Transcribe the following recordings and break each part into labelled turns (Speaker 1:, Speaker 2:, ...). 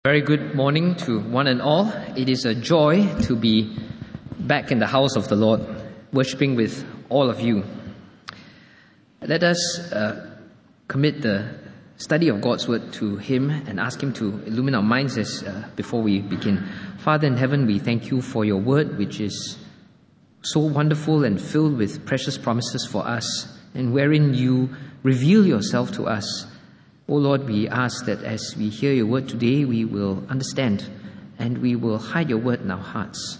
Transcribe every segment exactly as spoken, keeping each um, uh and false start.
Speaker 1: Very good morning to one and all. It is a joy to be back in the house of the Lord, worshiping with all of you. Let us uh, commit the study of God's Word to Him and ask Him to illumine our minds as uh, before we begin. Father in heaven, we thank you for your Word, which is so wonderful and filled with precious promises for us, and wherein you reveal yourself to us. O Lord, we ask that as we hear your word today, we will understand and we will hide your word in our hearts.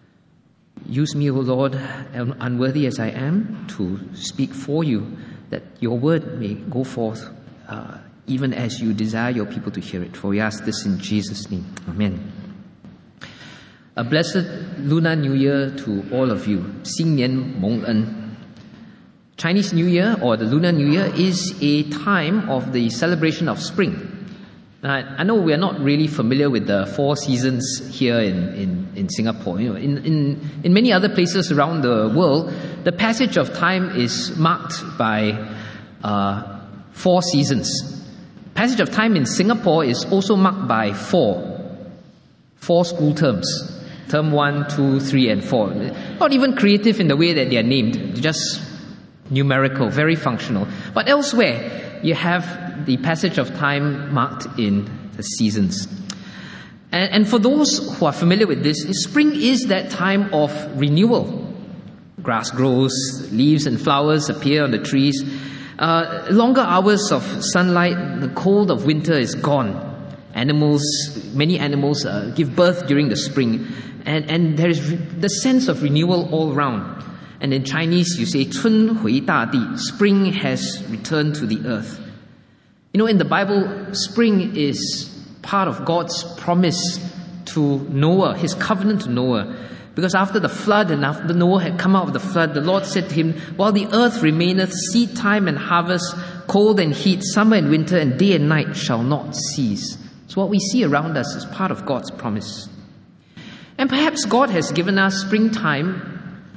Speaker 1: Use me, O Lord, unworthy as I am, to speak for you, that your word may go forth uh, even as you desire your people to hear it. For we ask this in Jesus' name. Amen. A blessed Lunar New Year to all of you. 新年蒙恩. Chinese New Year, or the Lunar New Year, is a time of the celebration of spring. Now, I know we are not really familiar with the four seasons here in, in, in Singapore. You know, in, in, in many other places around the world, the passage of time is marked by uh, four seasons. Passage of time in Singapore is also marked by four, four school terms. Term one, two, three, and four. Not even creative in the way that they are named. They're just numerical, very functional. But elsewhere, you have the passage of time marked in the seasons. And, and for those who are familiar with this, spring is that time of renewal. Grass grows, leaves and flowers appear on the trees. Uh, longer hours of sunlight, the cold of winter is gone. Animals, many animals uh, give birth during the spring. And, and there is re- the sense of renewal all around. And in Chinese, you say, 春回大地, spring has returned to the earth. You know, in the Bible, spring is part of God's promise to Noah, his covenant to Noah. Because after the flood and after Noah had come out of the flood, the Lord said to him, while the earth remaineth, seed time and harvest, cold and heat, summer and winter, and day and night shall not cease. So what we see around us is part of God's promise. And perhaps God has given us springtime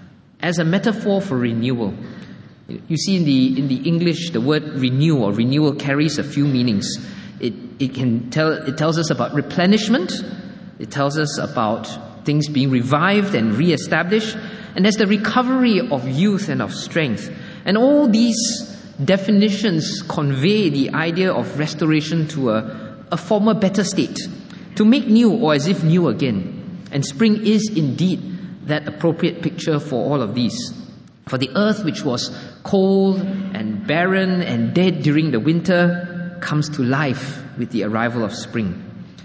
Speaker 1: as a metaphor for renewal. You see, in the in the English, the word renew or renewal carries a few meanings. It it can tell it tells us about replenishment. It tells us about things being revived and reestablished, and there's the recovery of youth and of strength. And all these definitions convey the idea of restoration to a, a former better state, to make new or as if new again. And spring is indeed that appropriate picture for all of these. For the earth, which was cold and barren and dead during the winter, comes to life with the arrival of spring.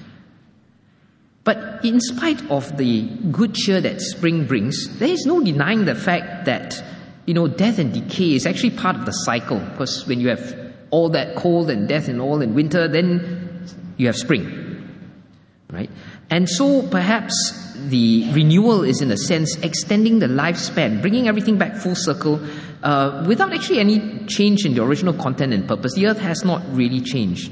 Speaker 1: But in spite of the good cheer that spring brings, there is no denying the fact that, you know, death and decay is actually part of the cycle. Because when you have all that cold and death and all in winter, then you have spring, right? And so perhaps the renewal is, in a sense, extending the lifespan, bringing everything back full circle uh, without actually any change in the original content and purpose. The earth has not really changed.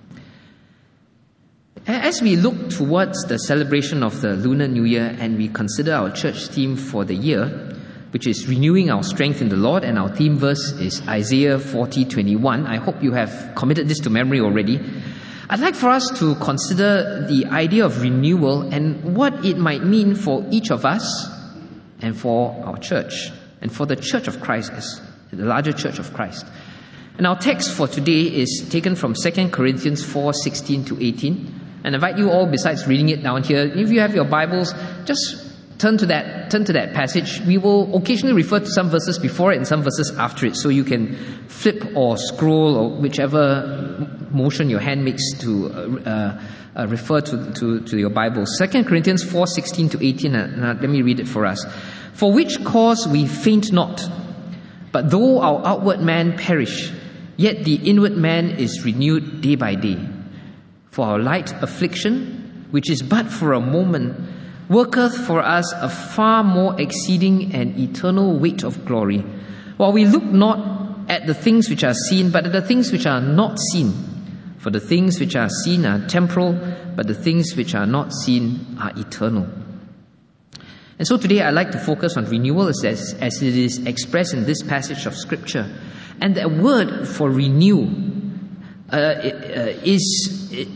Speaker 1: As we look towards the celebration of the Lunar New Year and we consider our church theme for the year, which is renewing our strength in the Lord, and our theme verse is Isaiah forty twenty-one. I hope you have committed this to memory already. I'd like for us to consider the idea of renewal and what it might mean for each of us and for our church and for the Church of Christ, as the larger Church of Christ. And our text for today is taken from Second Corinthians four sixteen to eighteen. And I invite you all, besides reading it down here, if you have your Bibles, just turn to that turn to that passage. We will occasionally refer to some verses before it and some verses after it, so you can flip or scroll or whichever motion your hand makes to uh, uh, refer to, to, to your Bible. Second Corinthians four sixteen to eighteen, and uh, let me read it for us. For which cause we faint not, but though our outward man perish, yet the inward man is renewed day by day. For our light affliction, which is but for a moment, worketh for us a far more exceeding and eternal weight of glory, while we look not at the things which are seen, but at the things which are not seen. For the things which are seen are temporal, but the things which are not seen are eternal. And so today I'd like to focus on renewal as, as it is expressed in this passage of Scripture. And the word for renew uh, uh, is... It,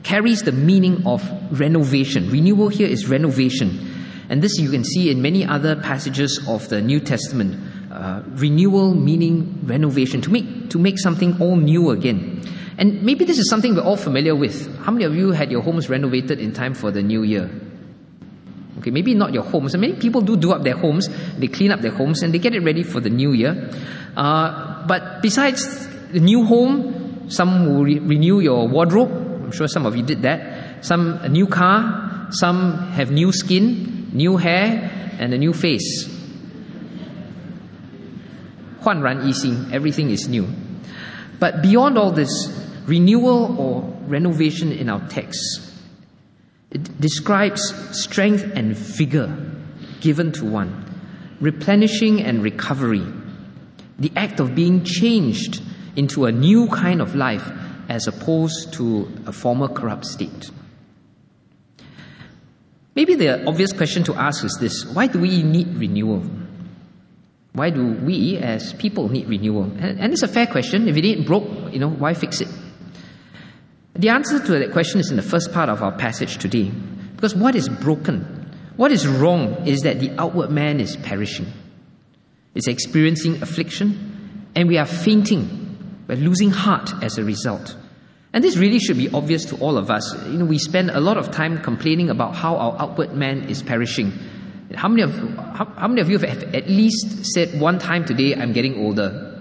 Speaker 1: carries the meaning of renovation. Renewal here is renovation. And this you can see in many other passages of the New Testament. Uh, renewal meaning renovation, to make to make something all new again. And maybe this is something we're all familiar with. How many of you had your homes renovated in time for the new year? Okay, maybe not your homes. And many people do do up their homes. They clean up their homes and they get it ready for the new year. Uh, but besides the new home, some will re- renew your wardrobe. I'm sure some of you did that. Some a new car. Some have new skin, new hair, and a new face. 焕然一新, everything is new. But beyond all this, renewal or renovation in our text, it describes strength and vigor given to one, replenishing and recovery, the act of being changed into a new kind of life as opposed to a former corrupt state. Maybe the obvious question to ask is this: why do we need renewal? Why do we as people need renewal? And, and it's a fair question. If it ain't broke, you know, why fix it? The answer to that question is in the first part of our passage today. Because what is broken, what is wrong, is that the outward man is perishing. It's experiencing affliction, and we are fainting. We're losing heart as a result. And this really should be obvious to all of us. You know, we spend a lot of time complaining about how our outward man is perishing. How many of how, how many of you have at least said one time today, I'm getting older?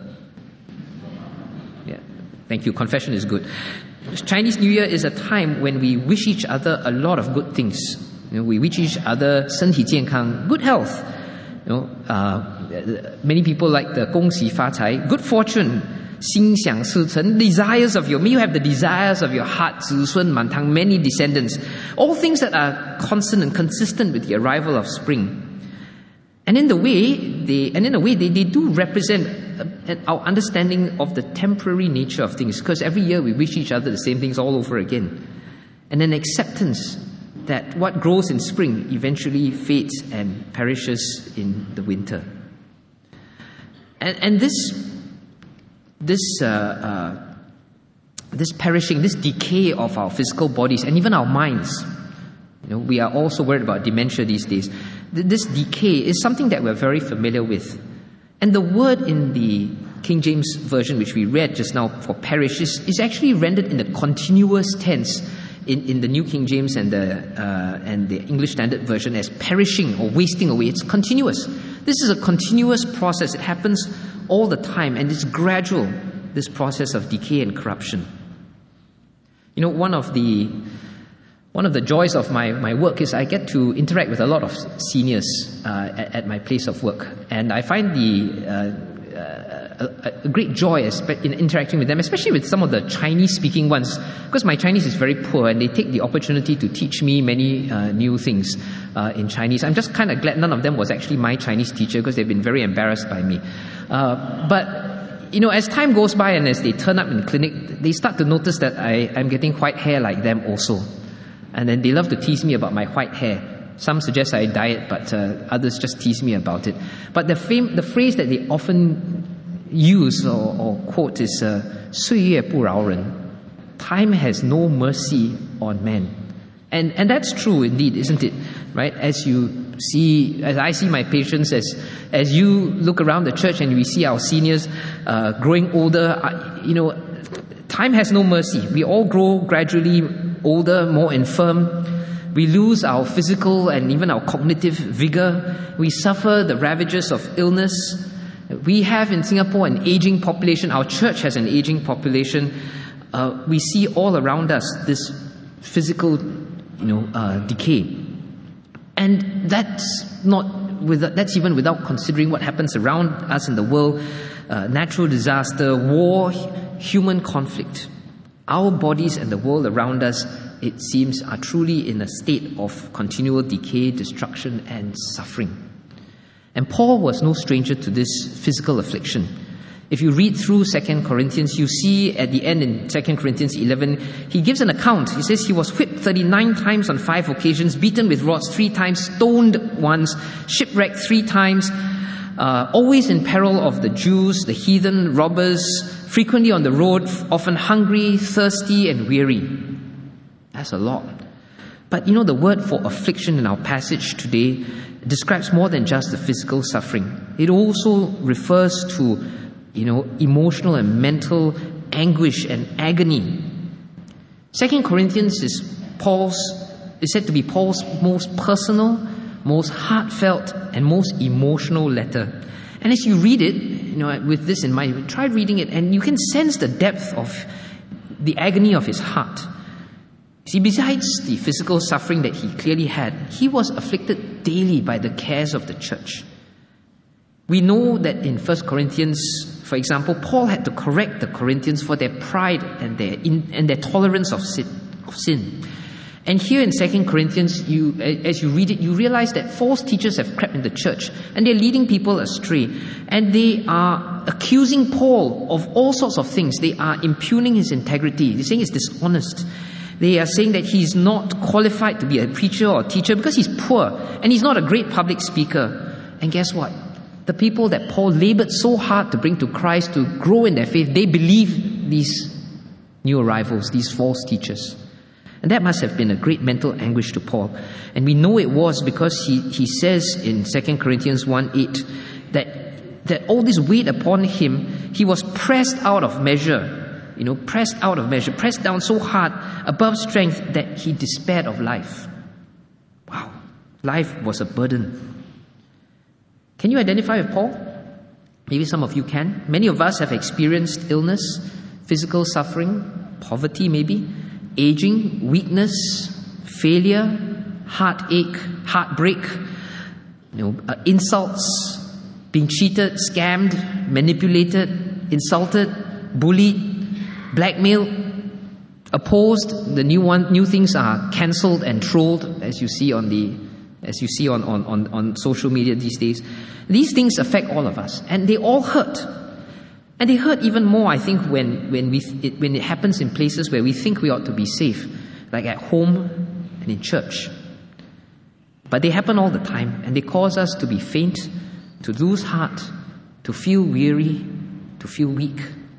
Speaker 1: Yeah, thank you. Confession is good. Chinese New Year is a time when we wish each other a lot of good things. You know, we wish each other 身体健康, good health. You know, uh, many people like the 恭喜发财, good fortune, 心想事成, desires of your, may you have the desires of your heart, 子孙满堂, many descendants. All things that are constant and consistent with the arrival of spring. And in the way, they, and in a way, they, they do represent uh, our understanding of the temporary nature of things, because every year we wish each other the same things all over again. And an acceptance that what grows in spring eventually fades and perishes in the winter. And, and this This uh, uh, this perishing, this decay of our physical bodies and even our minds. You know, we are also worried about dementia these days. This decay is something that we're very familiar with. And the word in the King James Version, which we read just now for perish, is, is actually rendered in the continuous tense in, in the New King James and the, uh, and the English Standard Version as perishing or wasting away. It's continuous. This is a continuous process. It happens all the time, and it's gradual, this process of decay and corruption. You know, one of the one of the joys of my, my work is I get to interact with a lot of seniors uh, at, at my place of work, and I find the uh, uh, a, a great joy in interacting with them, especially with some of the Chinese-speaking ones, because my Chinese is very poor, and they take the opportunity to teach me many uh, new things uh, in Chinese. I'm just kind of glad none of them was actually my Chinese teacher, because they've been very embarrassed by me. Uh, but, you know, as time goes by and as they turn up in clinic, they start to notice that I, I'm getting white hair like them also. And then they love to tease me about my white hair. Some suggest I dye it, but uh, others just tease me about it. But the, fam- the phrase that they often use or, or quote is uh, 岁月不饶人. Time has no mercy on man. And, and that's true indeed, isn't it? Right? As you see, as I see my patients, as as you look around the church and we see our seniors uh, growing older, uh, you know, time has no mercy. We all grow gradually older, more infirm. We lose our physical and even our cognitive vigor. We suffer the ravages of illness. We have in Singapore an aging population. Our church has an aging population. Uh, we see all around us this physical, you know, uh, decay. And that's not with, that's even without considering what happens around us in the world, uh, natural disaster, war, human conflict. Our bodies and the world around us, it seems, are truly in a state of continual decay, destruction, and suffering. And Paul was no stranger to this physical affliction. If you read through Second Corinthians, you see at the end in Second Corinthians eleven, he gives an account. He says he was whipped thirty-nine times on five occasions, beaten with rods three times, stoned once, shipwrecked three times, uh, always in peril of the Jews, the heathen, robbers, frequently on the road, often hungry, thirsty, and weary. That's a lot. But you know, the word for affliction in our passage today describes more than just the physical suffering. It also refers to, you know, emotional and mental anguish and agony. Second Corinthians is Paul's, is said to be Paul's most personal, most heartfelt, and most emotional letter. And as you read it, you know, with this in mind, try reading it, and you can sense the depth of the agony of his heart. See, besides the physical suffering that he clearly had, he was afflicted daily by the cares of the church. We know that in First Corinthians, for example, Paul had to correct the Corinthians for their pride and their in, and their tolerance of sin, of sin. And here in Second Corinthians, you, as you read it, you realize that false teachers have crept in the church and they're leading people astray. And they are accusing Paul of all sorts of things. They are impugning his integrity. They're saying he's dishonest. They are saying that he's not qualified to be a preacher or teacher because he's poor and he's not a great public speaker. And guess what? The people that Paul labored so hard to bring to Christ, to grow in their faith, they believe these new arrivals, these false teachers. And that must have been a great mental anguish to Paul. And we know it was because he, he says in Second Corinthians one eight that, that all this weight upon him, he was pressed out of measure. You know, pressed out of measure, pressed down so hard above strength that he despaired of life. Wow, life was a burden. Can you identify with Paul? Maybe some of you can. Many of us have experienced illness, physical suffering, poverty maybe, aging, weakness, failure, heartache, heartbreak, you know, uh, insults, being cheated, scammed, manipulated, insulted, bullied, blackmailed, opposed. The new one, new things are cancelled and trolled, as you see on the, as you see on, on, on, on social media these days. These things affect all of us, and they all hurt. And they hurt even more, I think, when when we it, when it happens in places where we think we ought to be safe, like at home and in church. But they happen all the time, and they cause us to be faint, to lose heart, to feel weary, to feel weak.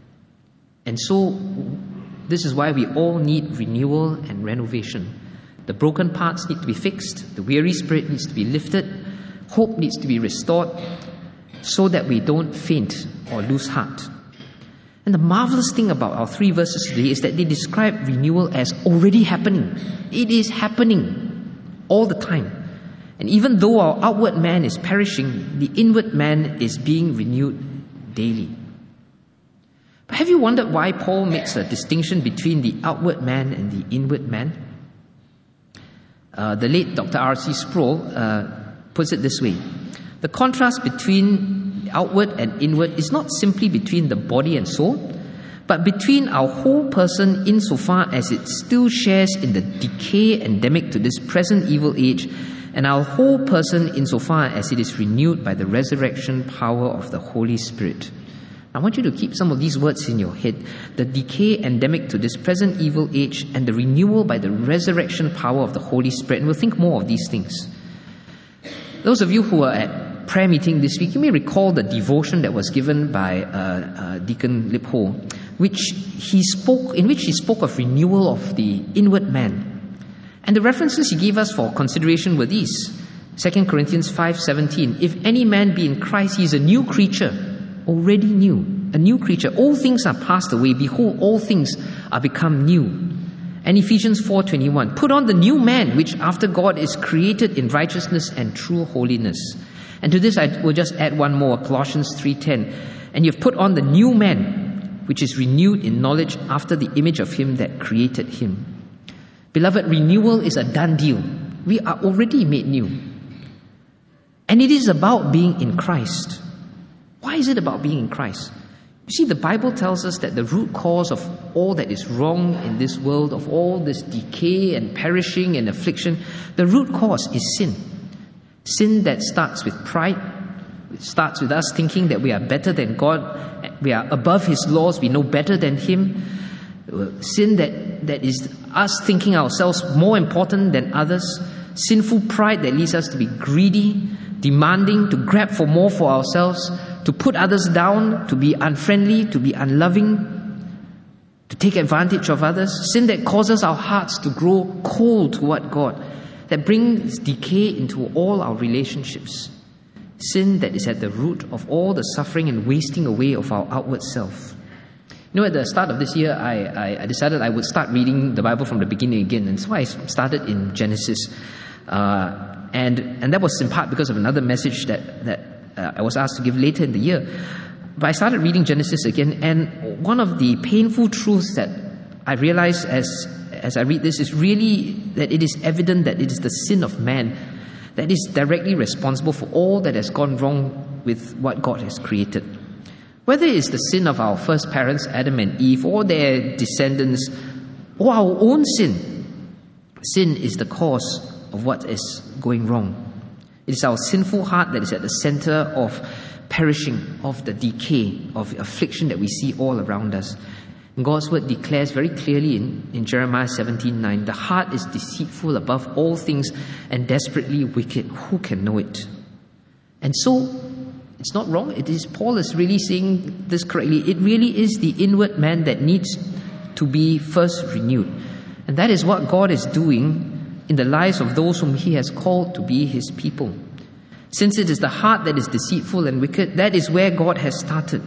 Speaker 1: And so, this is why we all need renewal and renovation. The broken parts need to be fixed. The weary spirit needs to be lifted. Hope needs to be restored so that we don't faint or lose heart. And the marvelous thing about our three verses today is that they describe renewal as already happening. It is happening all the time. And even though our outward man is perishing, the inward man is being renewed daily. But have you wondered why Paul makes a distinction between the outward man and the inward man? Uh, the late Doctor R C Sproul uh, puts it this way. The contrast between outward and inward is not simply between the body and soul, but between our whole person insofar as it still shares in the decay endemic to this present evil age, and our whole person insofar as it is renewed by the resurrection power of the Holy Spirit. I want you to keep some of these words in your head. The decay endemic to this present evil age and the renewal by the resurrection power of the Holy Spirit. And we'll think more of these things. Those of you who were at prayer meeting this week, you may recall the devotion that was given by uh, uh, Deacon Lip Ho, which he spoke, in which he spoke of renewal of the inward man. And the references he gave us for consideration were these. Second Corinthians five seventeen. If any man be in Christ, he is a new creature. Already new, a new creature. All things are passed away. Behold, all things are become new. And Ephesians four twenty-one. Put on the new man, which after God is created in righteousness and true holiness. And to this I will just add one more, Colossians three ten. And you've put on the new man, which is renewed in knowledge after the image of him that created him. Beloved, renewal is a done deal. We are already made new. And it is about being in Christ. Why is it about being in Christ? You see, the Bible tells us that the root cause of all that is wrong in this world, of all this decay and perishing and affliction, the root cause is sin. Sin that starts with pride. It starts with us thinking that we are better than God. We are above His laws. We know better than Him. Sin that, that is us thinking ourselves more important than others. Sinful pride that leads us to be greedy, demanding, to grab for more for ourselves, to put others down, to be unfriendly, to be unloving. to take advantage of others, sin that causes our hearts to grow cold toward God, that brings decay into all our relationships, sin that is at the root of all the suffering and wasting away of our outward self. You know, at the start of this year, I, I, I decided I would start reading the Bible from the beginning again, and so I started in Genesis. Uh, and and that was in part because of another message that, that uh, I was asked to give later in the year. But I started reading Genesis again, and one of the painful truths that I realized as, as I read this is really that it is evident that it is the sin of man that is directly responsible for all that has gone wrong with what God has created. Whether it's the sin of our first parents, Adam and Eve, or their descendants, or our own sin, sin is the cause of what is going wrong. It is our sinful heart that is at the center of perishing, of the decay, of affliction that we see all around us. And God's word declares very clearly in, in Jeremiah seventeen nine, the heart is deceitful above all things and desperately wicked. Who can know it? And so, it's not wrong. It is, Paul is really saying this correctly. It really is the inward man that needs to be first renewed. And that is what God is doing in the lives of those whom He has called to be His people. Since it is the heart that is deceitful and wicked, that is where God has started.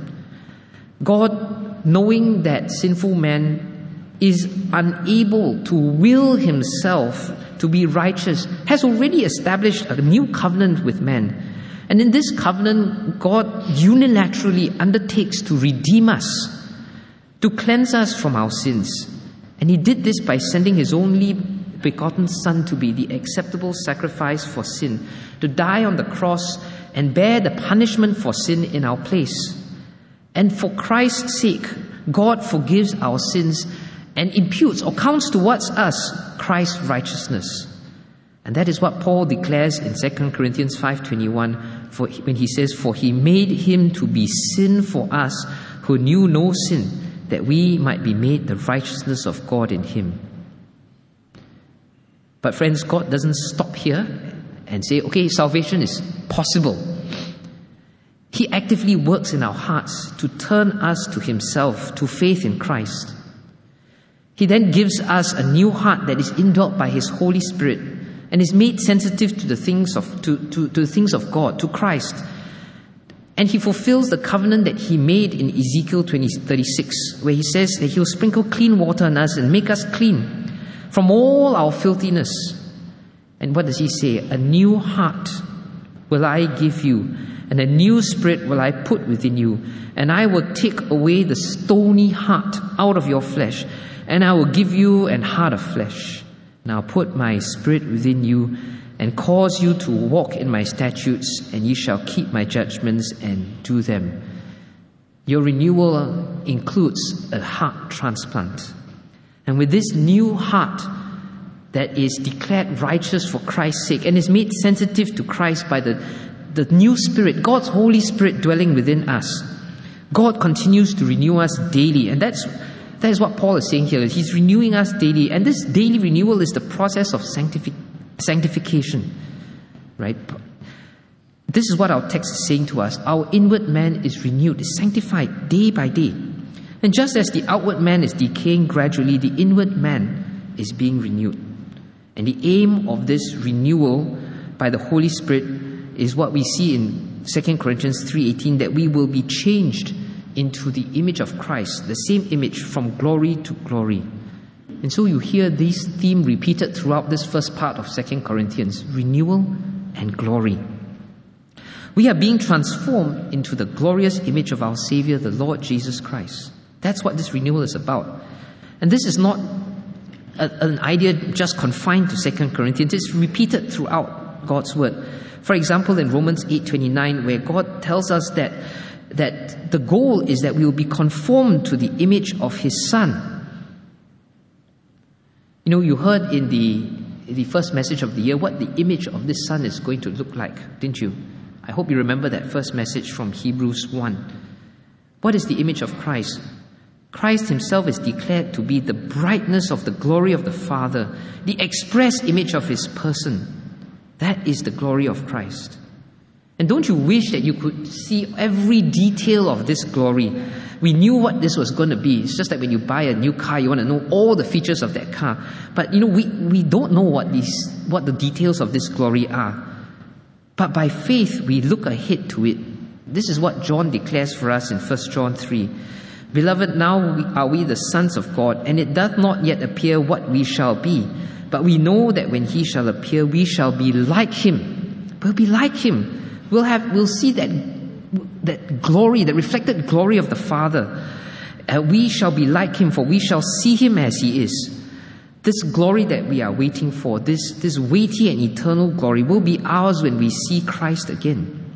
Speaker 1: God, knowing that sinful man is unable to will himself to be righteous, has already established a new covenant with man. And in this covenant, God unilaterally undertakes to redeem us, to cleanse us from our sins. And He did this by sending His only begotten Son to be the acceptable sacrifice for sin, to die on the cross and bear the punishment for sin in our place. And for Christ's sake, God forgives our sins and imputes or counts towards us Christ's righteousness. And that is what Paul declares in Second Corinthians five twenty-one, for when he says, "For He made Him to be sin for us who knew no sin, that we might be made the righteousness of God in Him." But friends, God doesn't stop here and say, okay, salvation is possible. He actively works in our hearts to turn us to Himself, to faith in Christ. He then gives us a new heart that is indwelt by His Holy Spirit and is made sensitive to the things of to, to, to the things of God, to Christ. And He fulfills the covenant that He made in Ezekiel twenty thirty-six, where He says that He will sprinkle clean water on us and make us clean from all our filthiness. And what does He say? A new heart will I give you, and a new spirit will I put within you, and I will take away the stony heart out of your flesh, and I will give you an heart of flesh. And I'll put my spirit within you, and cause you to walk in my statutes, and ye shall keep my judgments and do them. Your renewal includes a heart transplant. And with this new heart that is declared righteous for Christ's sake and is made sensitive to Christ by the, the new Spirit, God's Holy Spirit dwelling within us, God continues to renew us daily. And that's that is what Paul is saying here. He's renewing us daily. And this daily renewal is the process of sanctifi- sanctification. Right? This is what our text is saying to us. Our inward man is renewed, is sanctified day by day. And just as the outward man is decaying gradually, the inward man is being renewed. And the aim of this renewal by the Holy Spirit is what we see in Second Corinthians three eighteen, that we will be changed into the image of Christ, the same image from glory to glory. And so you hear this theme repeated throughout this first part of Second Corinthians, renewal and glory. We are being transformed into the glorious image of our Savior, the Lord Jesus Christ. That's what this renewal is about. And this is not a, an idea just confined to Second Corinthians. It's repeated throughout God's Word. For example, in Romans eight twenty-nine, where God tells us that, that the goal is that we will be conformed to the image of His Son. You know, you heard in the, in the first message of the year what the image of this Son is going to look like, didn't you? I hope you remember that first message from Hebrews one. What is the image of Christ? Christ Himself is declared to be the brightness of the glory of the Father, the express image of His person. That is the glory of Christ. And don't you wish that you could see every detail of this glory? We knew what this was going to be. It's just like when you buy a new car, you want to know all the features of that car. But you know, we, we don't know what these what the details of this glory are. But by faith, we look ahead to it. This is what John declares for us in First John three. Beloved, now we, are we the sons of God, and it doth not yet appear what we shall be. But we know that when he shall appear, we shall be like him. We'll be like him. We'll have, we'll see that, that glory, the reflected glory of the Father. Uh, we shall be like him, for we shall see him as he is. This glory that we are waiting for, this, this weighty and eternal glory, will be ours when we see Christ again.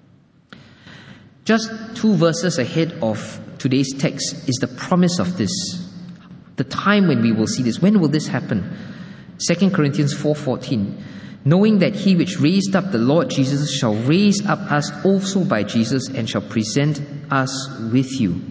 Speaker 1: Just two verses ahead of today's text is the promise of this. The time when we will see this. When will this happen? Second Corinthians four fourteen. Knowing that he which raised up the Lord Jesus shall raise up us also by Jesus and shall present us with you.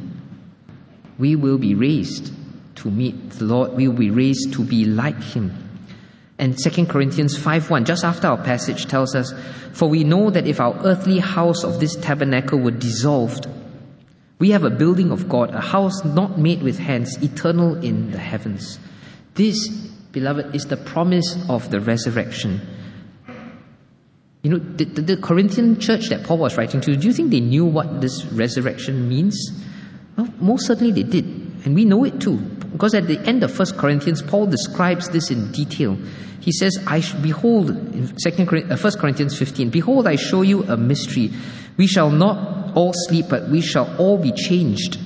Speaker 1: We will be raised to meet the Lord. We will be raised to be like him. And Second Corinthians five one, just after our passage, tells us, for we know that if our earthly house of this tabernacle were dissolved, we have a building of God, a house not made with hands, eternal in the heavens. This, beloved, is the promise of the resurrection. You know, the, the, the Corinthian church that Paul was writing to, do you think they knew what this resurrection means? Well, most certainly they did. And we know it too. Because at the end of First Corinthians, Paul describes this in detail. He says, I sh- behold, in Second, uh, First Corinthians fifteen, behold, I show you a mystery. We shall not all sleep, but we shall all be changed.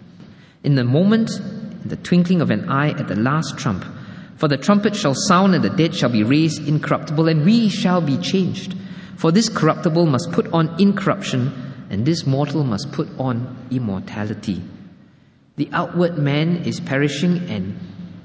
Speaker 1: In the moment, in the twinkling of an eye, at the last trump. For the trumpet shall sound, and the dead shall be raised incorruptible, and we shall be changed. For this corruptible must put on incorruption, and this mortal must put on immortality. The outward man is perishing and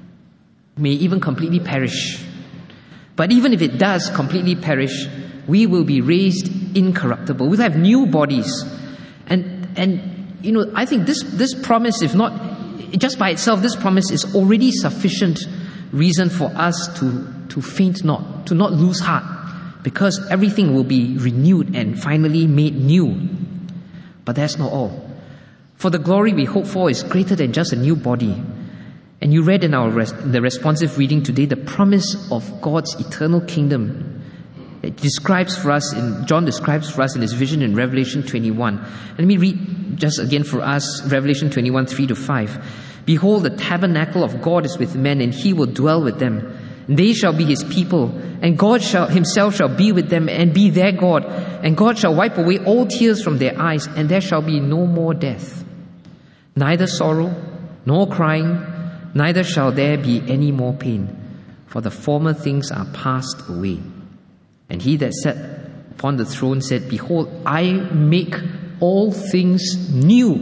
Speaker 1: may even completely perish. But even if it does completely perish, we will be raised incorruptible. We'll have new bodies. And, and you know, I think this, this promise, if not, just by itself, this promise is already sufficient reason for us to, to faint not, to not lose heart, because everything will be renewed and finally made new. But that's not all. For the glory we hope for is greater than just a new body. And you read in our res- the responsive reading today the promise of God's eternal kingdom. It describes for us, in, John describes for us in his vision in Revelation twenty-one. Let me read just again for us Revelation twenty-one, three to five. Behold, the tabernacle of God is with men, and he will dwell with them. And they shall be his people, and God shall himself shall be with them and be their God. And God shall wipe away all tears from their eyes, and there shall be no more death, neither sorrow, nor crying, neither shall there be any more pain, for the former things are passed away. And he that sat upon the throne said, behold, I make all things new.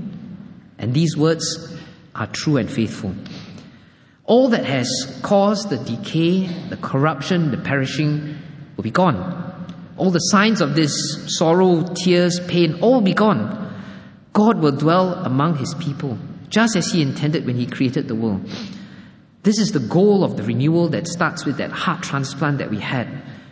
Speaker 1: And these words are true and faithful. All that has caused the decay, the corruption, the perishing will be gone. All the signs of this sorrow, tears, pain, all will be gone. God will dwell among his people, just as he intended when he created the world. This is the goal of the renewal that starts with that heart transplant that we had,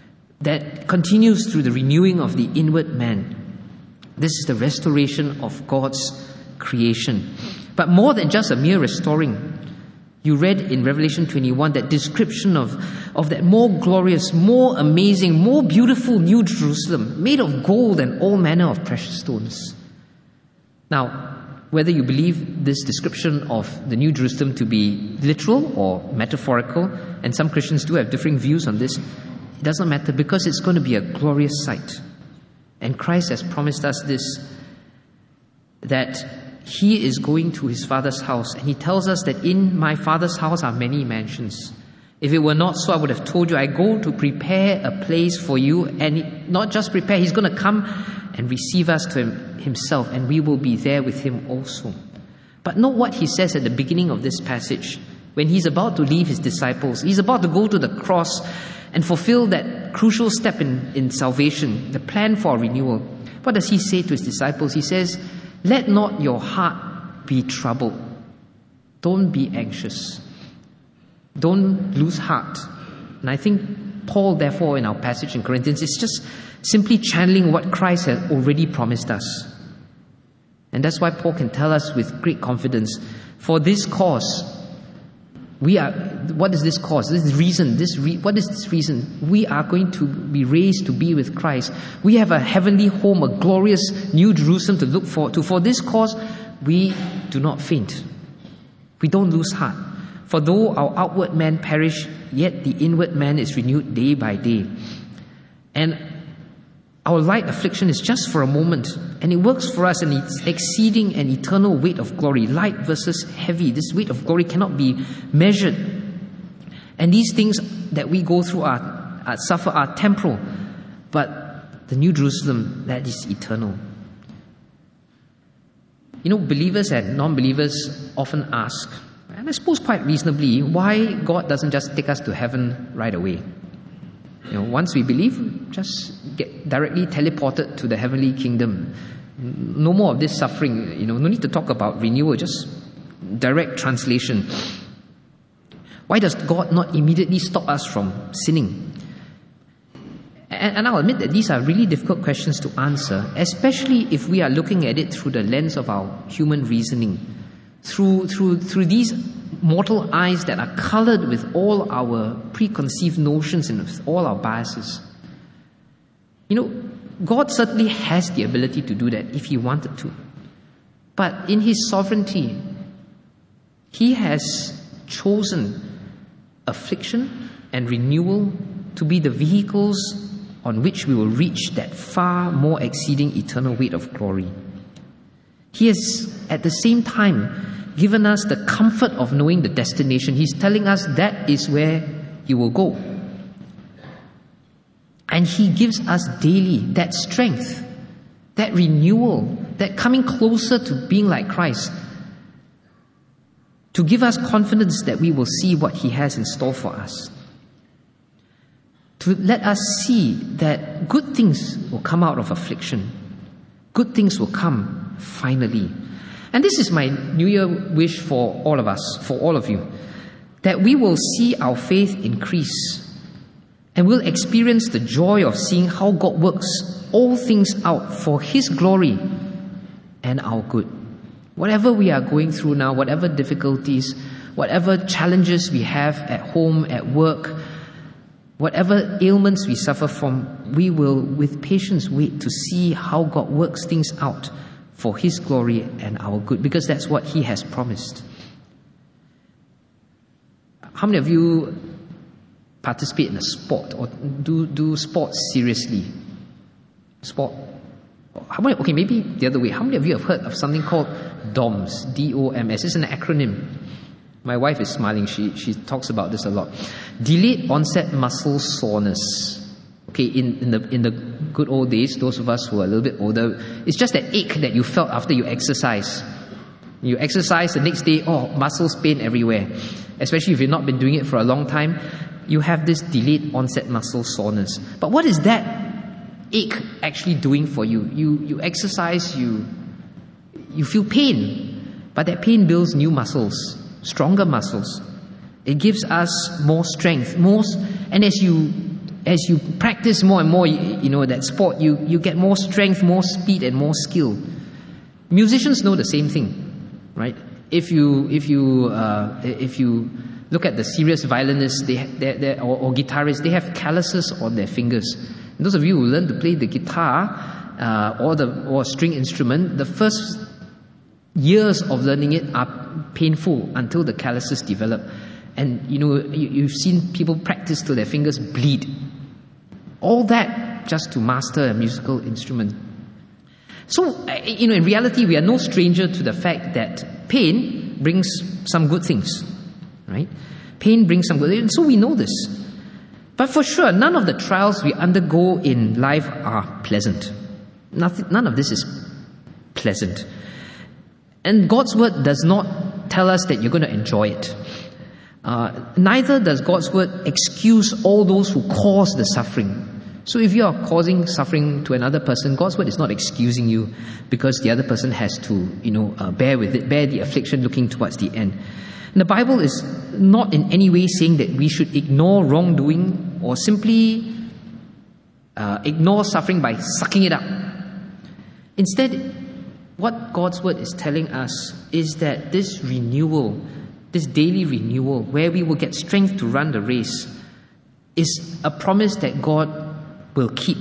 Speaker 1: that continues through the renewing of the inward man. This is the restoration of God's creation. But more than just a mere restoring. You read in Revelation twenty-one that description of, of that more glorious, more amazing, more beautiful New Jerusalem, made of gold and all manner of precious stones. Now, whether you believe this description of the New Jerusalem to be literal or metaphorical, and some Christians do have differing views on this, it doesn't matter, because it's going to be a glorious sight. And Christ has promised us this, that he is going to his Father's house, and he tells us that in my Father's house are many mansions. If it were not so, I would have told you, I go to prepare a place for you, and not just prepare, he's going to come and receive us to himself, and we will be there with him also. But note what he says at the beginning of this passage, when he's about to leave his disciples. He's about to go to the cross and fulfill that crucial step in, in salvation, the plan for renewal. What does he say to his disciples? He says, let not your heart be troubled. Don't be anxious. Don't lose heart. And I think Paul, therefore, in our passage in Corinthians, is just simply channeling what Christ has already promised us. And that's why Paul can tell us with great confidence, for this cause, we are, what is this cause? This reason, this re, what is this reason? We are going to be raised to be with Christ. We have a heavenly home, a glorious new Jerusalem to look forward to. For this cause, we do not faint. We don't lose heart. For though our outward man perish, yet the inward man is renewed day by day. And our light affliction is just for a moment, and it works for us, and it's exceeding an eternal weight of glory. Light versus heavy. This weight of glory cannot be measured. And these things that we go through are, are suffer are temporal, but the New Jerusalem, that is eternal. You know, believers and non-believers often ask, and I suppose quite reasonably, why God doesn't just take us to heaven right away. You know, once we believe, just get directly teleported to the heavenly kingdom. No more of this suffering. You know, no need to talk about renewal, just direct translation. Why does God not immediately stop us from sinning? And, and I'll admit that these are really difficult questions to answer, especially if we are looking at it through the lens of our human reasoning, through through through these mortal eyes that are colored with all our preconceived notions and with all our biases. You know, God certainly has the ability to do that if He wanted to. But in His sovereignty, He has chosen affliction and renewal to be the vehicles on which we will reach that far more exceeding eternal weight of glory. He has, at the same time, given us the comfort of knowing the destination. He's telling us that is where you will go. And He gives us daily that strength, that renewal, that coming closer to being like Christ, to give us confidence that we will see what He has in store for us. To let us see that good things will come out of affliction. Good things will come finally. And this is my New Year wish for all of us, for all of you, that we will see our faith increase and we'll experience the joy of seeing how God works all things out for His glory and our good. Whatever we are going through now, whatever difficulties, whatever challenges we have at home, at work, whatever ailments we suffer from, we will with patience wait to see how God works things out for His glory and our good, because that's what He has promised. How many of you participate in a sport or do, do sports seriously? Sport? How many, okay, maybe the other way. How many of you have heard of something called D O M S? D O M S. It's an acronym. My wife is smiling. She, she talks about this a lot. Delayed onset muscle soreness. Okay, in, in the in the good old days, those of us who are a little bit older, it's just that ache that you felt after you exercise. You exercise, the next day, oh, muscles pain everywhere. Especially if you've not been doing it for a long time, you have this delayed onset muscle soreness. But what is that ache actually doing for you? You you exercise, you you feel pain, but that pain builds new muscles, stronger muscles. It gives us more strength, more, and as you As you practice more and more, you, you know, that sport, you, you get more strength, more speed, and more skill. Musicians know the same thing, right? If you if you uh, if you look at the serious violinists, they, they, they or, or guitarists, they have calluses on their fingers. And those of you who learn to play the guitar uh, or the or string instrument, the first years of learning it are painful until the calluses develop. And you know, you, you've seen people practice till their fingers bleed. All that just to master a musical instrument. So, you know, in reality, we are no stranger to the fact that pain brings some good things, right? Pain brings some good things, and so we know this. But for sure, none of the trials we undergo in life are pleasant. Nothing, none of this is pleasant. And God's word does not tell us that you're going to enjoy it. Uh, neither does God's word excuse all those who cause the suffering. So if you are causing suffering to another person, God's word is not excusing you because the other person has to, you know, uh, bear with it, bear the affliction looking towards the end. And the Bible is not in any way saying that we should ignore wrongdoing or simply uh, ignore suffering by sucking it up. Instead, what God's word is telling us is that this renewal, this daily renewal, where we will get strength to run the race, is a promise that God will keep.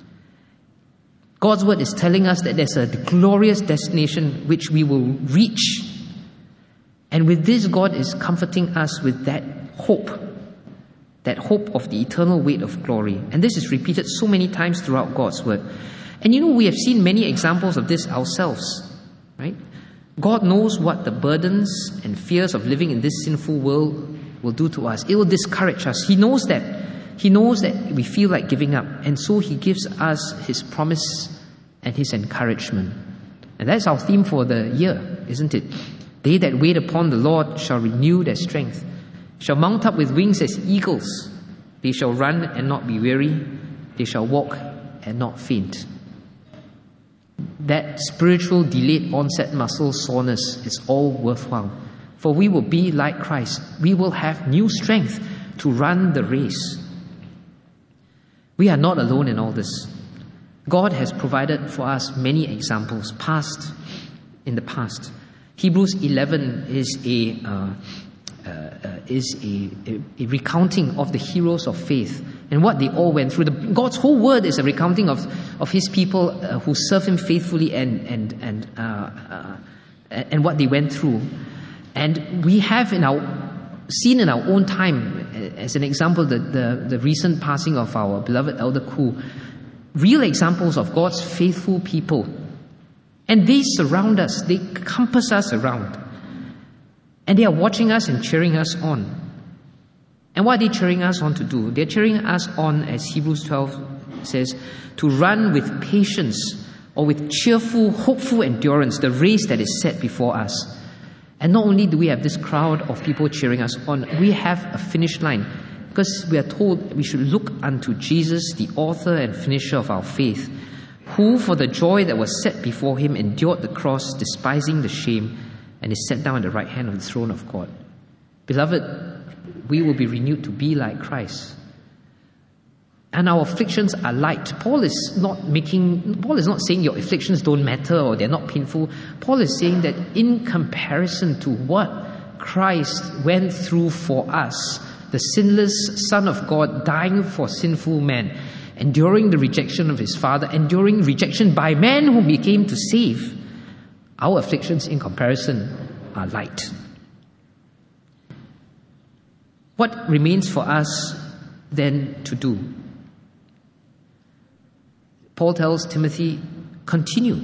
Speaker 1: God's word is telling us that there's a glorious destination which we will reach. And with this, God is comforting us with that hope, that hope of the eternal weight of glory. And this is repeated so many times throughout God's word. And you know, we have seen many examples of this ourselves, right? God knows what the burdens and fears of living in this sinful world will do to us. It will discourage us. He knows that. He knows that we feel like giving up. And so He gives us His promise and His encouragement. And that's our theme for the year, isn't it? They that wait upon the Lord shall renew their strength, shall mount up with wings as eagles. They shall run and not be weary. They shall walk and not faint. That spiritual delayed onset muscle soreness is all worthwhile. For we will be like Christ. We will have new strength to run the race. We are not alone in all this. God has provided for us many examples, past, in the past. Hebrews eleven is a uh, uh, uh, is a, a, a recounting of the heroes of faith and what they all went through. The, God's whole word is a recounting of, of His people uh, who serve Him faithfully and and and uh, uh, and what they went through. And we have in our seen in our own time, as an example, the, the, the recent passing of our beloved Elder Koo, real examples of God's faithful people. And they surround us, they compass us around. And they are watching us and cheering us on. And what are they cheering us on to do? They're cheering us on, as Hebrews twelve says, to run with patience or with cheerful, hopeful endurance the race that is set before us. And not only do we have this crowd of people cheering us on, we have a finish line, because we are told we should look unto Jesus, the author and finisher of our faith, who for the joy that was set before Him endured the cross, despising the shame, and is set down at the right hand of the throne of God. Beloved, we will be renewed to be like Christ. And our afflictions are light. Paul is not making, Paul is not saying your afflictions don't matter or they're not painful. Paul is saying that in comparison to what Christ went through for us, the sinless Son of God dying for sinful men, enduring the rejection of His Father, enduring rejection by men whom He came to save, our afflictions in comparison are light. What remains for us then to do? Paul tells Timothy, continue,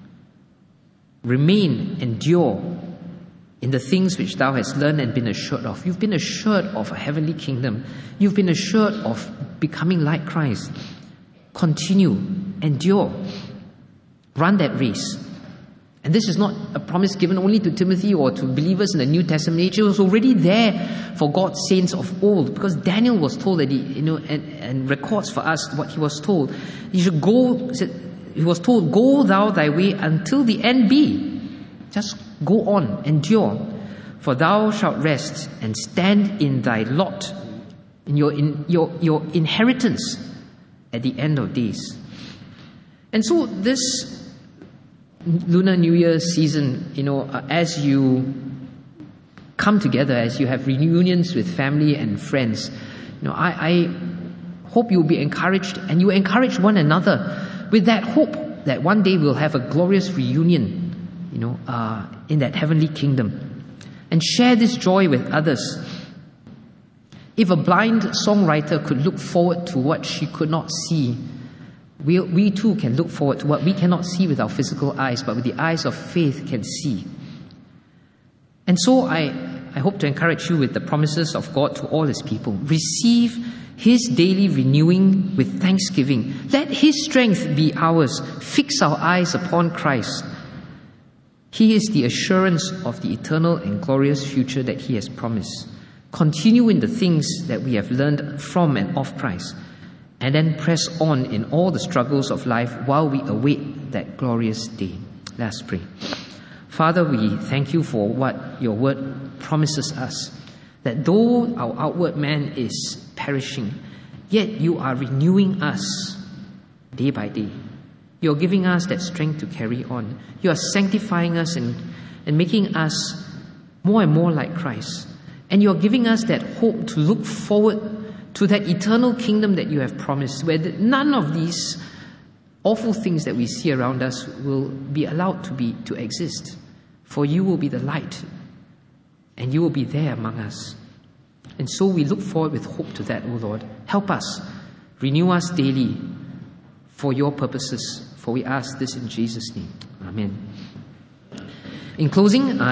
Speaker 1: remain, endure in the things which thou hast learned and been assured of. You've been assured of a heavenly kingdom. You've been assured of becoming like Christ. Continue, endure, run that race. And this is not a promise given only to Timothy or to believers in the New Testament. It was already there for God's saints of old, because Daniel was told that he, you know, and, and records for us what he was told. He should go, he was told, go thou thy way until the end be. Just go on, endure, for thou shalt rest and stand in thy lot, in your, in your, your inheritance at the end of days. And so this Lunar New Year season, you know, uh, as you come together, as you have reunions with family and friends, you know, I, I hope you'll be encouraged, and you encourage one another with that hope that one day we'll have a glorious reunion, you know, uh, in that heavenly kingdom, and share this joy with others. If a blind songwriter could look forward to what she could not see, We, we too can look forward to what we cannot see with our physical eyes, but with the eyes of faith can see. And so I, I hope to encourage you with the promises of God to all His people. Receive His daily renewing with thanksgiving. Let His strength be ours. Fix our eyes upon Christ. He is the assurance of the eternal and glorious future that He has promised. Continue in the things that we have learned from and of Christ, and then press on in all the struggles of life while we await that glorious day. Let us pray. Father, we thank You for what Your word promises us, that though our outward man is perishing, Yet you are renewing us day by day. You're giving us that strength to carry on. You are sanctifying us and, and making us more and more like Christ. And you're giving us that hope to look forward to that eternal kingdom that you have promised, where none of these awful things that we see around us will be allowed to be to exist. For you will be the light, and you will be there among us. And so we look forward with hope to that, O Lord. Help us, renew us daily for your purposes. For we ask this in Jesus' name. Amen. In closing, I